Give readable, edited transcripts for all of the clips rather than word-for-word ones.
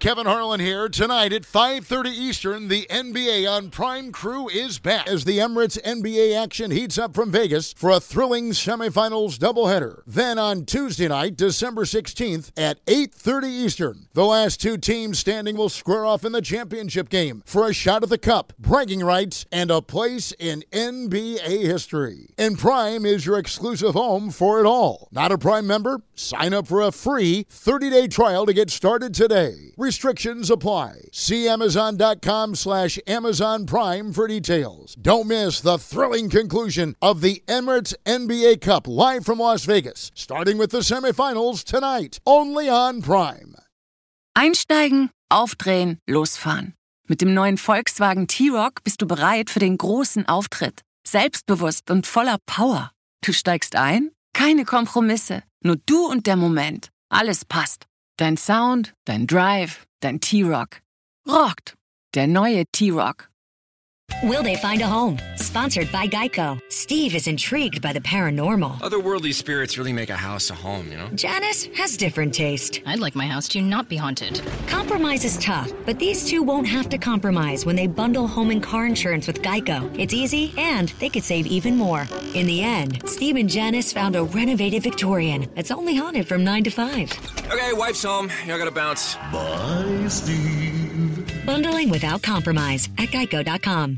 Kevin Harlan here. Tonight at 5:30 Eastern, the NBA on Prime Crew is back as the Emirates NBA action heats up from Vegas for a thrilling semifinals doubleheader. Then on Tuesday night, December 16th at 8:30 Eastern, the last two teams standing will square off in the championship game for a shot at the cup, bragging rights, and a place in NBA history. And Prime is your exclusive home for it all. Not a Prime member? Sign up for a free 30-day trial to get started today. Restrictions apply. See Amazon.com/Amazon Prime for details. Don't miss the thrilling conclusion of the Emirates NBA Cup live from Las Vegas, starting with the semifinals tonight, only on Prime. Einsteigen, aufdrehen, losfahren. Mit dem neuen Volkswagen T-Roc bist du bereit für den großen Auftritt. Selbstbewusst und voller Power. Du steigst ein? Keine Kompromisse. Nur du und der Moment. Alles passt. Dein Sound, dein Drive, dein T-Roc. Rockt. Der neue T-Roc. Will they find a home? Sponsored by Geico. Steve is intrigued by the paranormal. Otherworldly spirits really make a house a home, you know? Janice has different taste. I'd like my house to not be haunted. Compromise is tough, but these two won't have to compromise when they bundle home and car insurance with Geico. It's easy, and they could save even more. In the end, Steve and Janice found a renovated Victorian that's only haunted from 9 to 5. Okay, wife's home. I gotta bounce. Bye, Steve. Bundling without compromise at Geico.com.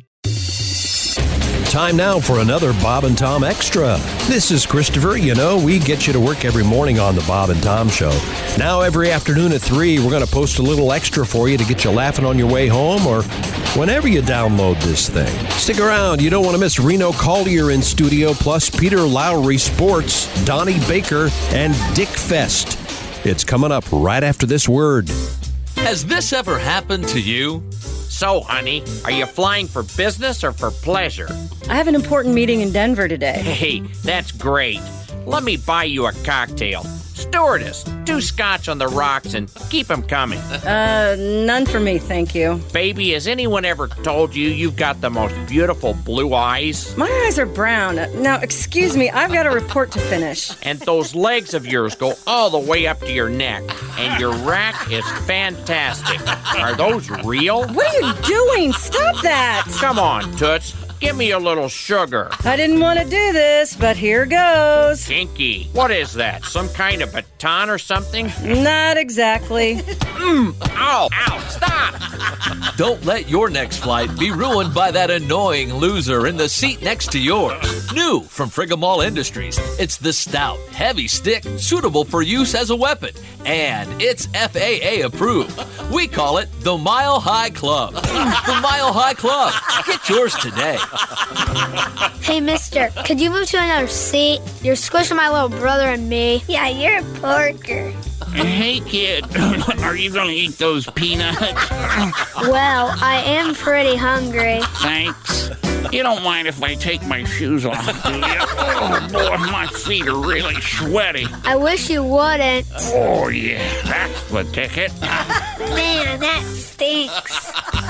Time now for another Bob and Tom Extra. This is Christopher. You know, we get you to work every morning on the Bob and Tom Show. Now every afternoon at 3, we're going to post a little extra for you to get you laughing on your way home or whenever you download this thing. Stick around. You don't want to miss Reno Collier in studio, plus Peter Lowry Sports, Donnie Baker, and Dick Fest. It's coming up right after this word. Has this ever happened to you? So, honey, are you flying for business or for pleasure? I have an important meeting in Denver today. Hey, that's great. Let me buy you a cocktail. Stewardess, 2 scotch on the rocks and keep them coming. None for me, thank you. Baby, has anyone ever told you you've got the most beautiful blue eyes? My eyes are brown. Now, excuse me, I've got a report to finish. And those legs of yours go all the way up to your neck. And your rack is fantastic. Are those real? What are you doing? Stop that! Come on, Toots. Give me a little sugar. I didn't want to do this, but here goes. Kinky. What is that? Some kind of baton or something? Not exactly. Ow, stop! Don't let your next flight be ruined by that annoying loser in the seat next to yours. New from Frigamall Industries, it's the stout, heavy stick suitable for use as a weapon. And it's FAA approved. We call it the Mile High Club. The Mile High Club. Get yours today. Hey, mister, could you move to another seat? You're squishing my little brother and me. Yeah, you're a porker. Hey, kid, are you going to eat those peanuts? Well, I am pretty hungry. Thanks. You don't mind if I take my shoes off, do you? Oh, boy, my feet are really sweaty. I wish you wouldn't. Oh, yeah, that's the ticket. Man, that stinks.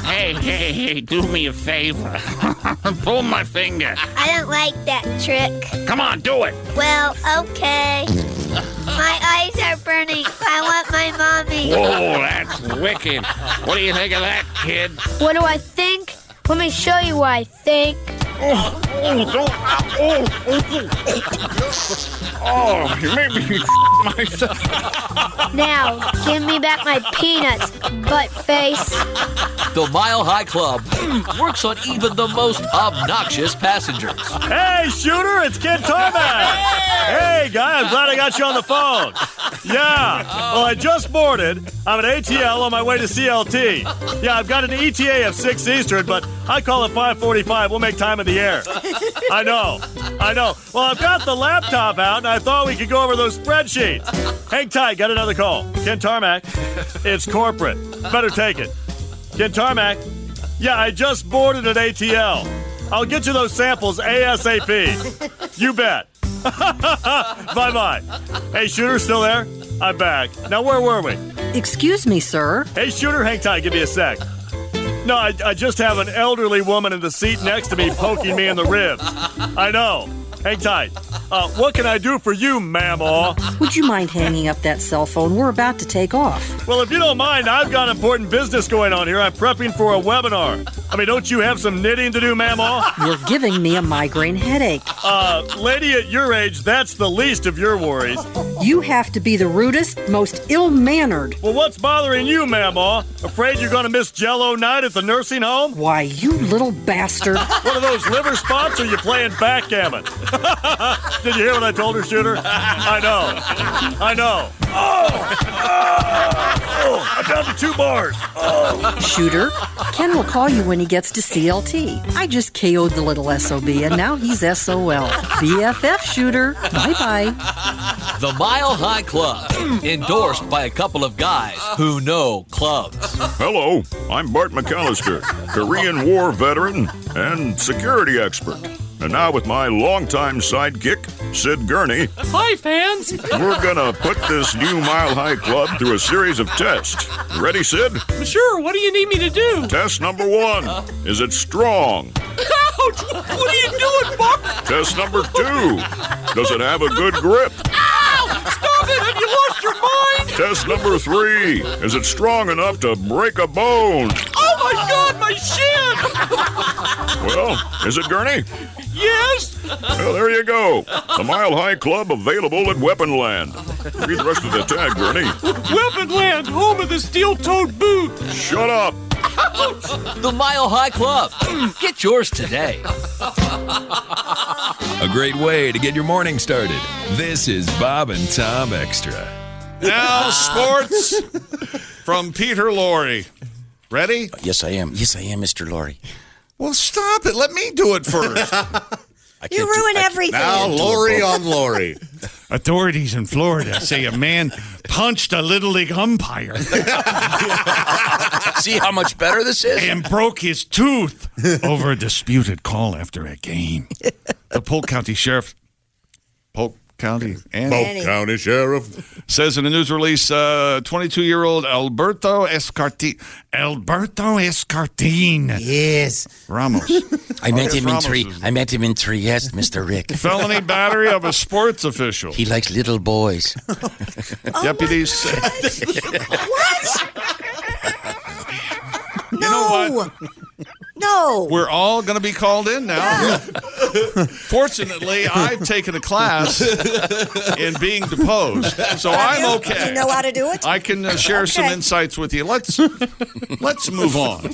Hey, do me a favor. Pull my finger. I don't like that trick. Come on, do it. Well, okay. My eyes are burning. I want my mommy. Whoa, that's wicked. What do you think of that, kid? What do I think? Let me show you what I think. Oh, you made me myself. Now, give me back my peanuts, butt face. The Mile High Club works on even the most obnoxious passengers. Hey, Shooter, it's Kid Tarmac. Hey, guy, I'm glad I got you on the phone. Yeah, well, I just boarded. I'm at ATL on my way to CLT. Yeah, I've got an ETA of 6 Eastern, but I call it 5:45. We'll make time in the air. I know. Well, I've got the laptop out, and I thought we could go over those spreadsheets. Hang tight, got another call. Ken Tarmac. It's corporate. Better take it. Ken Tarmac. Yeah, I just boarded at ATL. I'll get you those samples ASAP. You bet. Bye-bye. Hey, Shooter, still there? I'm back. Now, where were we? Excuse me, sir. Hey, Shooter, hang tight. Give me a sec. No, I just have an elderly woman in the seat next to me poking me in the ribs. I know. Hang tight. What can I do for you, Mamaw? Would you mind hanging up that cell phone? We're about to take off. Well, if you don't mind, I've got important business going on here. I'm prepping for a webinar. I mean, don't you have some knitting to do, Mamaw? You're giving me a migraine headache. Lady at your age, that's the least of your worries. You have to be the rudest, most ill-mannered. Well, what's bothering you, Mamaw? Afraid you're going to miss Jell-O night at the nursing home? Why, you little bastard. One of those liver spots, or you playing backgammon? Did you hear what I told her, Shooter? I know. I'm down to 2 bars. Shooter, Ken will call you when he gets to CLT. I just KO'd the little SOB, and now he's SOL. BFF, Shooter. Bye-bye. The Mile High Club, endorsed by a couple of guys who know clubs. Hello, I'm Bart McAllister, Korean War veteran and security expert. And now with my longtime sidekick, Sid Gurney. Hi, fans! We're gonna put this new Mile High Club through a series of tests. Ready, Sid? Sure, what do you need me to do? Test number 1. Is it strong? Ouch! What are you doing, Bart? Test number 2. Does it have a good grip? Ow! Stop it! Have you lost your mind? Test number 3. Is it strong enough to break a bone? Oh my God, my shin! Well, is it, Gurney? Yes! Well, there you go. The Mile High Club available at Weaponland. Read the rest of the tag, Gurney. Weaponland, home of the steel-toed boot. Shut up. The Mile High Club. Get yours today. A great way to get your morning started. This is Bob and Tom Extra. Now, sports from Peter Lorre. Ready? Yes, I am. Yes, I am, Mr. Lorre. Well, stop it. Let me do it first. You ruin everything. Now, Lorre on Lorre. Authorities in Florida say a man punched a Little League umpire. See how much better this is? And broke his tooth over a disputed call after a game. The Polk County Sheriff... Polk County Sheriff says in a news release, 22-year-old Alberto Escartin. Yes. Ramos. I met him in Trieste, Mr. Rick. Felony battery of a sports official. He likes little boys. Deputies say. What? You know what? No. We're all going to be called in now. Fortunately, I've taken a class in being deposed, so I'm okay. You know how to do it? I can share some insights with you. Let's move on.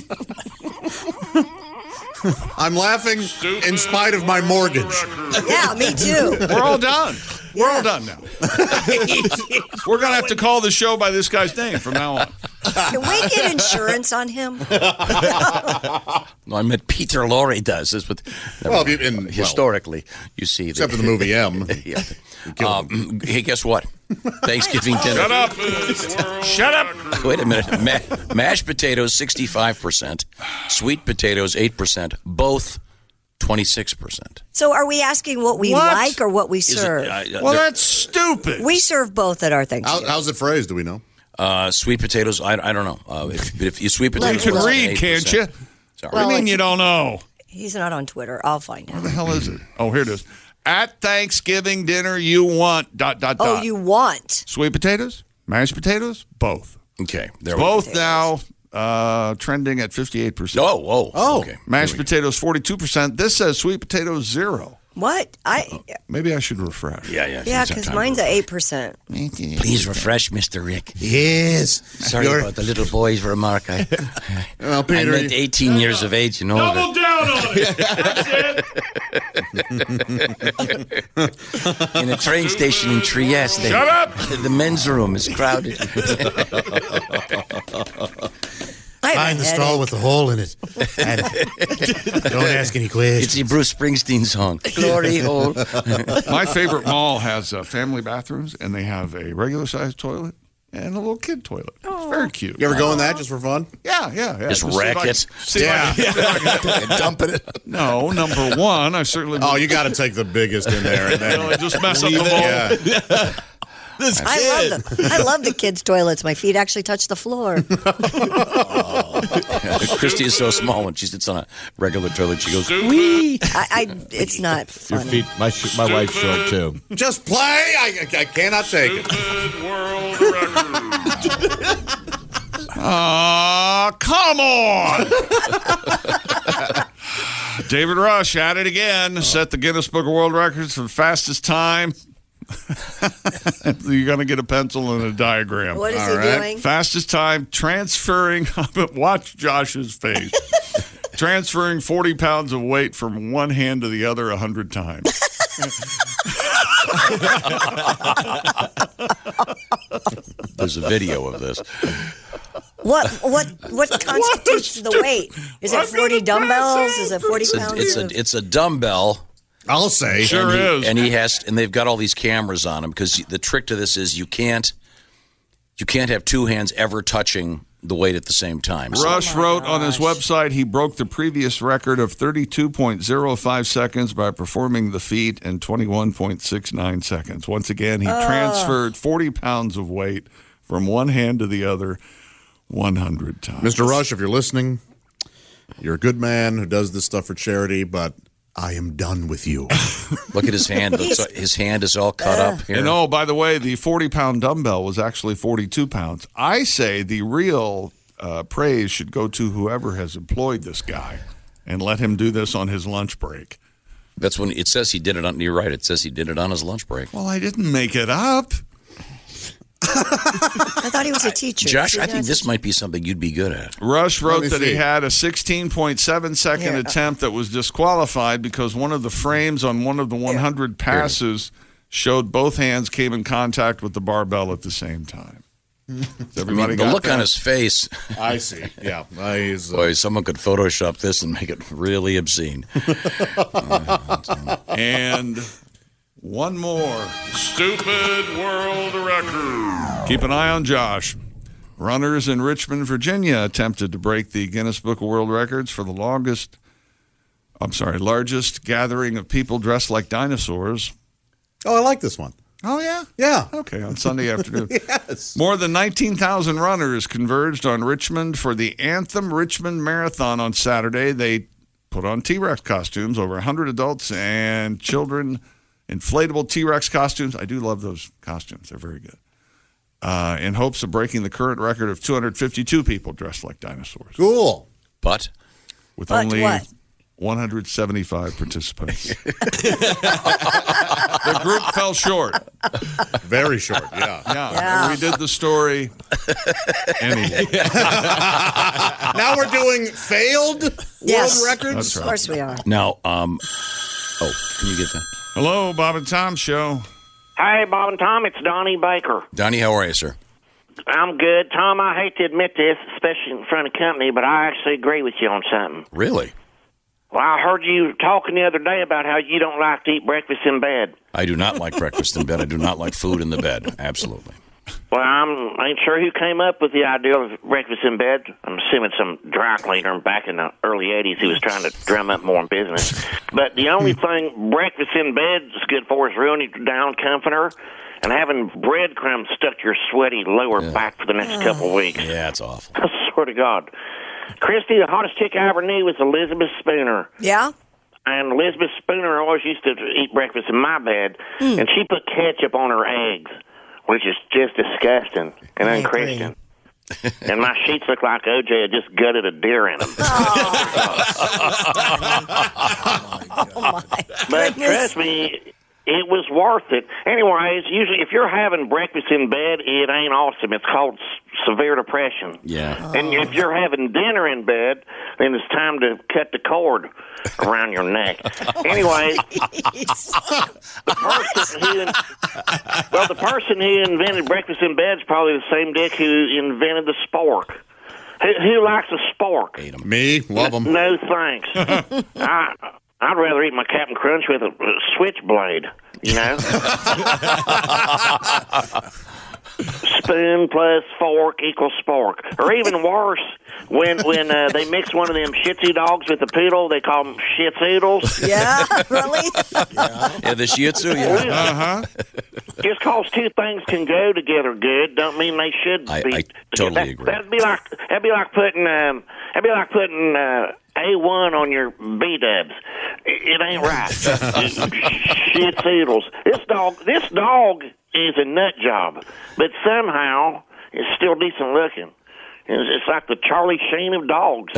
I'm laughing in spite of my mortgage. Yeah, me too. We're all done. We're all done now. We're going to have to call the show by this guy's name from now on. Can we get insurance on him? No, I meant Peter Lorre does this, but historically, you see, except for the movie M. Yeah. Hey, guess what? Thanksgiving dinner. Shut up! Shut up! Wait a minute. Mashed potatoes 65%, sweet potatoes 8%, both 26%. So are we asking what we like or what we serve? Well, that's stupid. We serve both at our Thanksgiving. How's it phrased? Do we know? Sweet potatoes, I don't know. If you sweet potatoes, you can read, can't you? Sorry. What do you mean you don't know? He's not on Twitter. I'll find him. Where the hell is it? Oh, here it is. At Thanksgiving dinner, you want ... Oh, you want sweet potatoes, mashed potatoes, both. Okay, both now trending at 58%. Oh, okay. Mashed potatoes 42%. This says sweet potatoes 0. What? Maybe I should refresh. Yeah, because mine's at 8%. Please refresh, Mr. Rick. Yes. Sorry about the little boy's remark. Peter, I meant 18 years of age and older. Double down on it. In a train station in Trieste. Shut up! The men's room is crowded. Find the stall with the hole in it. And don't ask any questions. It's the Bruce Springsteen song, Glory Hole. My favorite mall has family bathrooms, and they have a regular-sized toilet and a little kid toilet. It's very cute. You ever go in that just for fun? Yeah. Just wreck it. Dumping it. No, number one, I certainly... Oh, you got to take the biggest in there. And then just mess up the mall. Yeah. I love the kids' toilets. My feet actually touch the floor. Christy is so small when she sits on a regular toilet, she goes, wee. It's not funny. Your feet, my wife's short, too. Just play. I cannot take it. Come on. David Rush at it again. Set the Guinness Book of World Records for the fastest time. You're going to get a pencil and a diagram. What is he doing? Fastest time transferring. Watch Josh's face. Transferring 40 pounds of weight from one hand to the other 100 times. There's a video of this. What constitutes the weight? Is it 40 dumbbells? Is it 40 pounds? It's a dumbbell. I'll say. Sure is. And they've got all these cameras on him because the trick to this is you can't have two hands ever touching the weight at the same time. Rush wrote on his website he broke the previous record of 32.05 seconds by performing the feat in 21.69 seconds. Once again, he transferred 40 pounds of weight from one hand to the other 100 times. Mr. Rush, if you're listening, you're a good man who does this stuff for charity, but I am done with you. Look at his hand. His hand is all cut up here. And by the way, the 40-pound dumbbell was actually 42 pounds. I say the real praise should go to whoever has employed this guy and let him do this on his lunch break. That's when it says he did it on. You're right. It says he did it on his lunch break. Well, I didn't make it up. I thought he was a teacher. Josh, I think this might be something you'd be good at. Rush wrote that he had a 16.7-second attempt that was disqualified because one of the frames on one of the 100 passes showed both hands came in contact with the barbell at the same time. The look on his face. I see. Yeah. Boy, someone could Photoshop this and make it really obscene. And one more stupid world record. Keep an eye on Josh. Runners in Richmond, Virginia attempted to break the Guinness Book of World Records for the largest gathering of people dressed like dinosaurs. Oh, I like this one. Oh, yeah? Yeah. Okay, on Sunday afternoon. Yes. More than 19,000 runners converged on Richmond for the Anthem Richmond Marathon on Saturday. They put on T-Rex costumes, over 100 adults and children, inflatable T-Rex costumes. I do love those costumes. They're very good. In hopes of breaking the current record of 252 people dressed like dinosaurs. Cool. But only 175 participants. The group fell short. Very short, yeah. We did the story anyway. Now we're doing failed world records? That's right. Of course we are. Now, can you get that? Hello, Bob and Tom Show. Hey, Bob and Tom, it's Donnie Baker. Donnie, how are you, sir? I'm good. Tom, I hate to admit this, especially in front of company, but I actually agree with you on something. Really? Well, I heard you talking the other day about how you don't like to eat breakfast in bed. I do not like breakfast in bed. I do not like food in the bed. Absolutely. Well, I ain't sure who came up with the idea of breakfast in bed. I'm assuming some dry cleaner back in the early 80s who was trying to drum up more business. But the only thing breakfast in bed is good for is ruining your down comforter and having breadcrumbs stuck to your sweaty lower back for the next couple of weeks. Yeah, it's awful. I swear to God. Christy, the hottest chick I ever knew was Elizabeth Spooner. Yeah? And Elizabeth Spooner always used to eat breakfast in my bed, and she put ketchup on her eggs, which is just disgusting and unchristian. And my sheets look like OJ had just gutted a deer in them. But trust me, it was worth it. Anyways, usually if you're having breakfast in bed, it ain't awesome. It's called severe depression. Yeah. And if you're having dinner in bed, then it's time to cut the cord around your neck. Anyway, the person who invented breakfast in bed is probably the same dick who invented the spork. Who likes a spork? Me, love them. No thanks. I'd rather eat my Captain Crunch with a switchblade, you know? Spoon plus fork equals spork. Or even worse, when they mix one of them Shih Tzu dogs with a poodle, they call them Shih Tzoodles. Yeah, really? Yeah, the Shih Tzu, yeah. Uh-huh. Just because two things can go together good, don't mean they should be. I totally agree. That'd be like putting That'd be like putting A1 on your B-dubs. It ain't right. Shit oodles. This dog is a nut job, but somehow it's still decent looking. It's like the Charlie Sheen of dogs.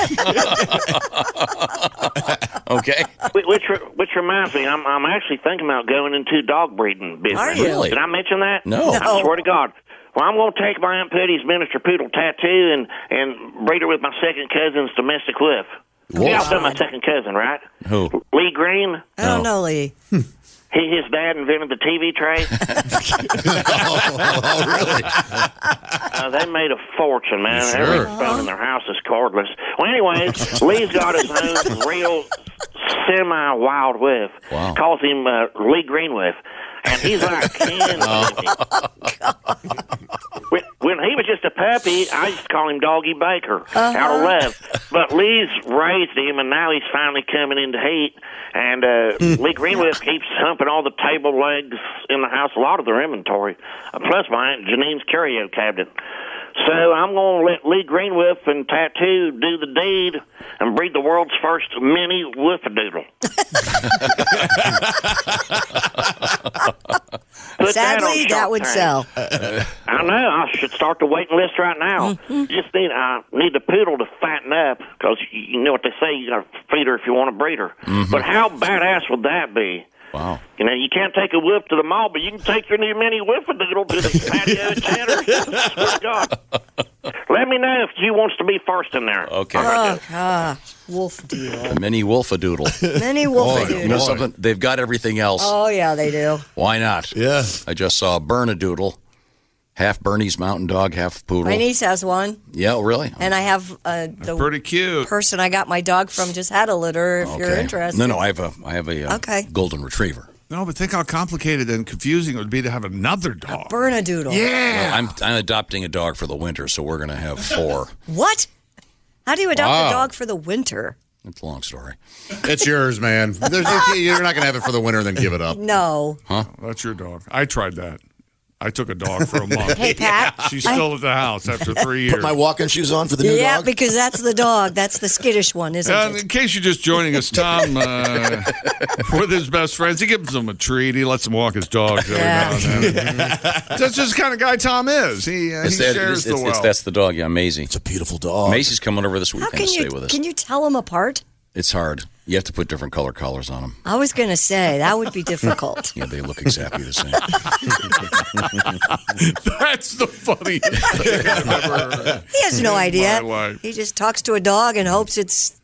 Okay. Which reminds me, I'm actually thinking about going into dog breeding business. Are you? Really? Did I mention that? No. I swear to God. Well, I'm going to take my Aunt Putty's miniature poodle Tattoo and breed her with my second cousin's domestic wolf. Y'all know my second cousin, right? Who? Lee Green. I don't know, Lee. His dad invented the TV tray. Oh, really? They made a fortune, man. Sure. Every phone in their house is cordless. Well, anyway, Lee's got his own real semi-wild wolf. Wow. Calls him Lee Green Wolf. And he's like 10. When he was just a puppy, I used to call him Doggy Baker out of love. But Lee's raised him, and now he's finally coming into heat. And Lee Greenwolf keeps humping all the table legs in the house, a lot of their inventory, plus my Aunt Janine's curio cabinet. So I'm going to let Lee Greenwolf and Tattoo do the deed and breed the world's first mini wolfadoodle. Sadly, that would sell. I know. I should start the waiting list right now. Just need the poodle to fatten up, because you know what they say, you got to feed her if you want to breed her. But how badass would that be? Wow. You know, you can't take a wolf to the mall, but you can take your new mini wolfadoodle to the patio at Tanner. Swear to God. Let me know if you wants to be first in there. Okay. Wolf deal. Mini wolfadoodle. Mini wolfadoodle. You know something? They've got everything else. Oh, yeah, they do. Why not? Yeah. I just saw a Bernedoodle. Half Bernese mountain dog, half poodle. My niece has one. Yeah, really? And I have the pretty cute person I got my dog from just had a litter, if you're interested. No, I have a golden retriever. No, but think how complicated and confusing it would be to have another dog. Bernedoodle. Yeah. Well, I'm adopting a dog for the winter, so we're going to have 4. What? How do you adopt a dog for the winter? It's a long story. It's yours, man. You're not going to have it for the winter and then give it up. No. Huh? That's your dog. I tried that. I took a dog for a month. Hey, Pat. She's still at the house after 3 years. Put my walking shoes on for the new dog? Yeah, because that's the dog. That's the skittish one, isn't it? In case you're just joining us, Tom, with his best friends, he gives them a treat. He lets them walk his dogs every now and then. That's just the kind of guy Tom is. He shares the wealth. That's the dog, yeah, Maisie. It's a beautiful dog. Maisie's coming over this weekend to stay with us. Can you tell them apart? It's hard. You have to put different color collars on them. I was going to say, that would be difficult. Yeah, they look exactly the same. That's the funniest thing I've ever heard. He has no idea. In my life. He just talks to a dog and hopes it's...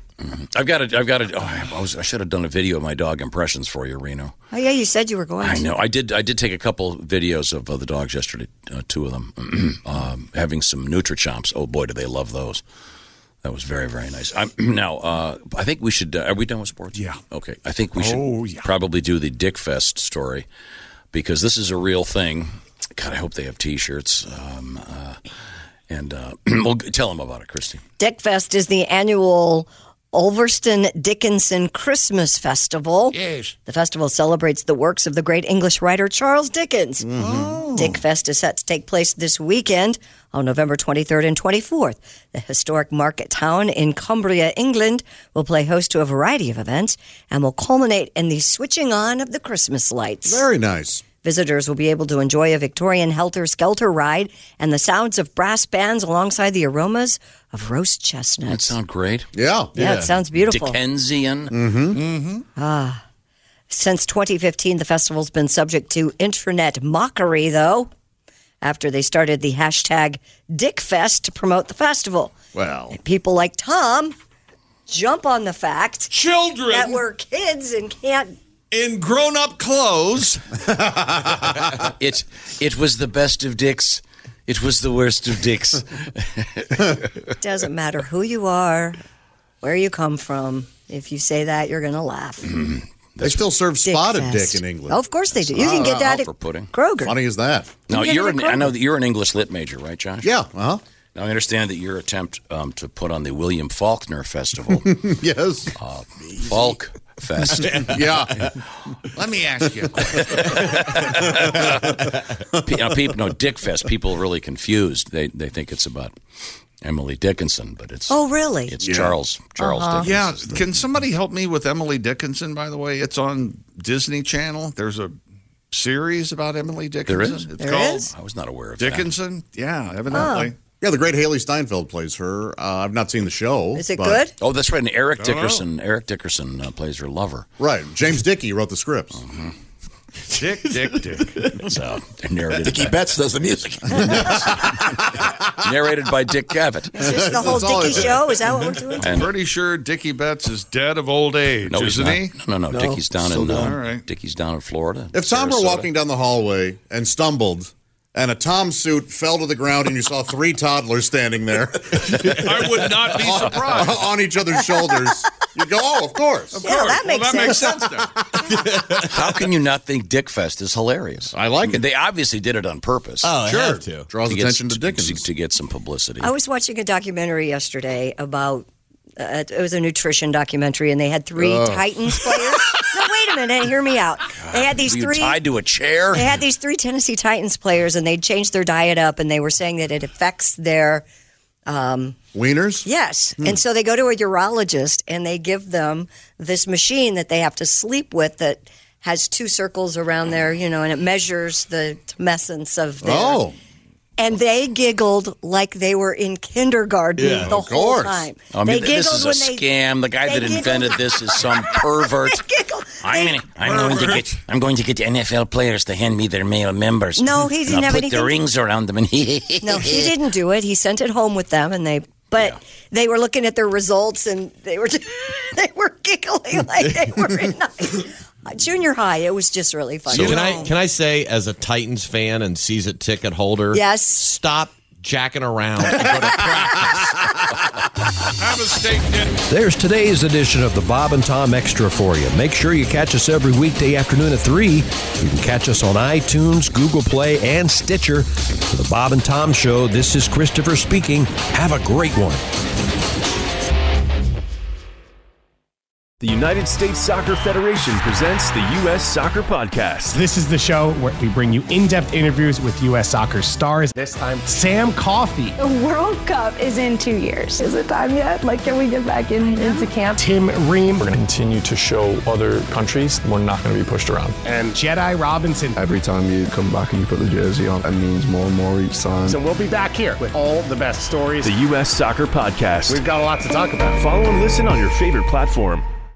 I should have done a video of my dog impressions for you, Reno. Oh, yeah, you said you were going to. I know. I did take a couple videos of the dogs yesterday, 2 of them, having some Nutrichomps. Oh, boy, do they love those. That was very, very nice. I think we should... are we done with sports? Yeah. Okay. I think we should probably do the Dick Fest story, because this is a real thing. God, I hope they have T-shirts. We'll tell them about it, Christy. Dick Fest is the annual Ulverston Dickinson Christmas Festival. Yes. The festival celebrates the works of the great English writer Charles Dickens. Dick Fest is set to take place this weekend on November 23rd and 24th. The historic market town in Cumbria, England, will play host to a variety of events and will culminate in the switching on of the Christmas lights. Very nice. Visitors will be able to enjoy a Victorian helter-skelter ride and the sounds of brass bands alongside the aromas of roast chestnuts. That sounds great. Yeah. Yeah, it sounds beautiful. Dickensian. Since 2015, the festival's been subject to internet mockery, though, after they started the hashtag DickFest to promote the festival. Well. And people like Tom jump on the fact Children that we're kids and can't... in grown-up clothes. It was the best of Dicks. It was the worst of Dicks. It doesn't matter who you are, where you come from. If you say that, you're going to laugh. They still serve spotted Fest. dick in England. Oh, of course they do. You can get that at Kroger. Funny as that. Now, I know that you're an English lit major, right, Josh? Yeah. Uh-huh. Now, I understand that your attempt to put on the William Faulkner Festival. Yes. Falk Fest. Yeah. Let me ask you a question. Dick Fest. People are really confused. They think it's about Emily Dickinson, but it's really? It's Charles Dickinson. Yeah, can somebody help me with Emily Dickinson? By the way, it's on Disney Channel. There's a series about Emily Dickinson. There is. It's There called is? I was not aware of Dickinson. Yeah, evidently. Yeah, the great Haley Steinfeld plays her. I've not seen the show. Is it but- good? Oh, that's right. And Eric Dickerson plays her lover. Right. James Dickey wrote the scripts. Dick. So narrated. Dickie Betts does the music. Narrated by Dick Cavett. Is this the whole Dickie show? Is that what we're doing? I'm pretty sure Dickie Betts is dead of old age, No, he's isn't not. he? No. Dickie's down in all right. Dickie's down in Florida. If Tom were Sarasota. walking down the hallway and stumbled, and a Tom suit fell to the ground, and you saw 3 toddlers standing there, I would not be surprised. on each other's shoulders, you'd go, "Oh, of course." Yeah, that makes makes sense. sense now. How can you not think Dickfest is hilarious? I like it. They obviously did it on purpose. Oh, Sure. I have to. Draws attention to Dickens. to get some publicity. I was watching a documentary yesterday about, it was a nutrition documentary, and they had 3 Titans players. No, wait a minute. Hear me out. They had these Were you 3. tied to a chair? They had these 3 Tennessee Titans players, and they'd changed their diet up, and they were saying that it affects their Wieners? Yes. And so they go to a urologist, and they give them this machine that they have to sleep with that has 2 circles around there, and it measures the tumescence of their... Oh. And they giggled like they were in kindergarten the whole time. I They mean, this giggled is a when they- scam. The guy they that giggled. invented this is some pervert. I'm going to get NFL players to hand me their male members. No, he didn't and I'll have put anything- the rings around them. And No, he didn't do it. He sent it home with them, and they they were looking at their results, and they were giggling like they were in junior high. It was just really funny. So can I say, as a Titans fan and season ticket holder, Yes. stop jacking around and go to practice. Have a steak dinner. There's today's edition of the Bob and Tom Extra for you. Make sure you catch us every weekday afternoon at 3. You can catch us on iTunes, Google Play, and Stitcher. For the Bob and Tom Show, this is Christopher speaking. Have a great one. The United States Soccer Federation presents the U.S. Soccer Podcast. This is the show where we bring you in-depth interviews with U.S. soccer stars. This time, Sam Coffey. The World Cup is in 2 years. Is it time yet? Can we get back into camp? Tim Ream. We're going to continue to show other countries we're not going to be pushed around. And Jedi Robinson. Every time you come back and you put the jersey on, it means more and more each time. So we'll be back here with all the best stories. The U.S. Soccer Podcast. We've got a lot to talk about. Follow and listen on your favorite platform.